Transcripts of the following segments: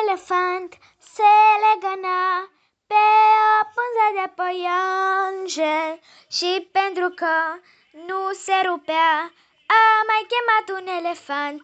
elefant se legăna pe o pânză de păianjen și pentru că nu se rupea, a mai chemat un elefant.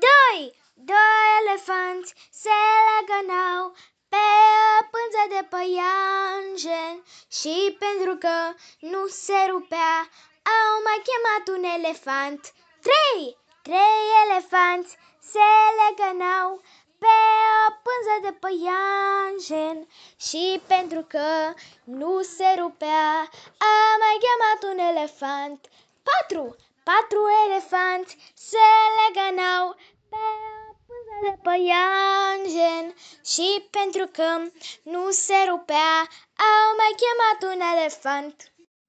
Doi elefanți se legănau pe o pânză de păianjen și pentru că nu se rupea, au mai chemat un elefant. Trei elefanți se legănau pe o pânză de păianjen și pentru că nu se rupea, a mai chemat un elefant. Patru elefanți se legănau pe o pânză de păianjen și pentru că nu se rupea, au mai chemat un elefant.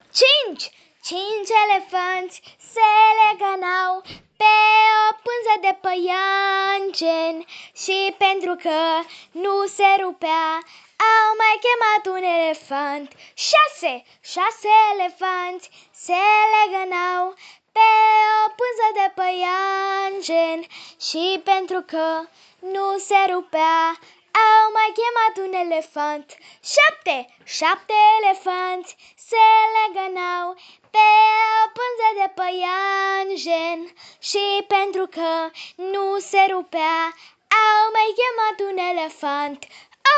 Cinci elefanți se legănau pe o pânză de păianjen și pentru că nu se rupea, au mai chemat un elefant. Șase elefanți se legănau pe o pânză de păianjen și pentru că nu se rupea, au mai chemat un elefant. Șapte elefanți se legănau pe o pânză de păianjen și pentru că nu se rupea, au mai chemat un elefant.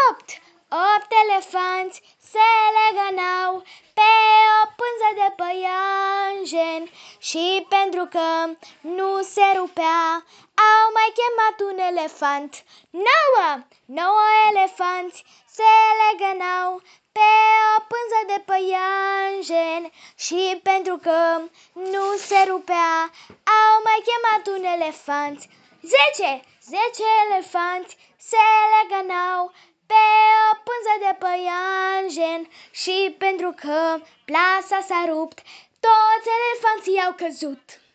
Opt elefanți se legănau pe o pânză de păianjen și pentru că nu se rupea, au mai chemat un elefant. Nouă elefanți se legănau pe o pânză de păianjen și pentru că nu se rupea, au mai chemat un elefant. Zece elefanți se legănau pe o pânză de păianjen și pentru că plasa s-a rupt, toți elefanții au căzut.